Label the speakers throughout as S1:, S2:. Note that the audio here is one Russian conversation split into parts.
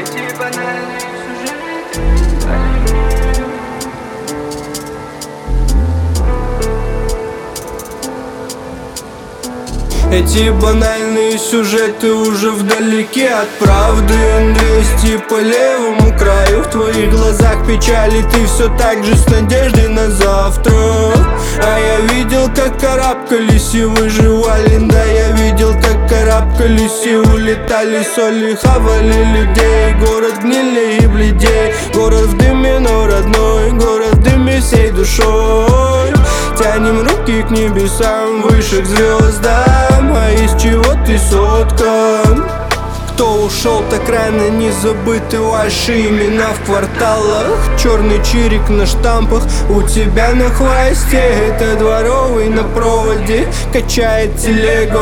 S1: Эти банальные сюжеты уже вдалеке от правды. 200 по левому краю, в твоих глазах печали, ты все так же с надеждой на завтра. А я видел, как карабкались и выживали. Да, я видел, как карабкались и улетали. Соли хавали людей, город гнилей и бледей. Город в дыме, но родной, город в дыме всей душой. Тянем руки к небесам, выше к звездам. А из чего ты соткан? Кто ушел так рано, не забыты ваши имена в кварталах. Черный чирик на штампах, у тебя на хвосте. Это дворовый на проводе, качает телегу.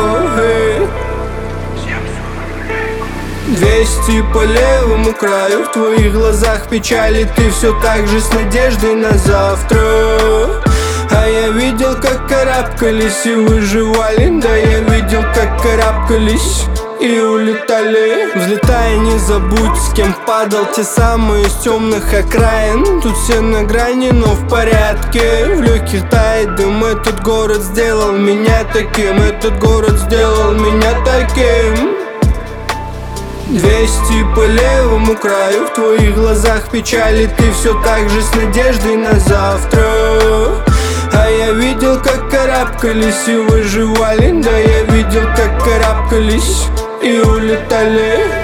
S1: 200 по левому краю, в твоих глазах печали, ты все так же с надеждой на завтра. А я видел, как карабкались и выживали. Да, я видел, как карабкались и улетали. Взлетая, не забудь, с кем падал, те самые из темных окраин. Тут все на грани, но в порядке. В легких тает дым, этот город сделал меня таким. Этот город сделал меня таким. 200 по левому краю, в твоих глазах печали, ты все так же с надеждой на завтра. А я видел, как карабкались и выживали. Да, я видел, как карабкались и улетали.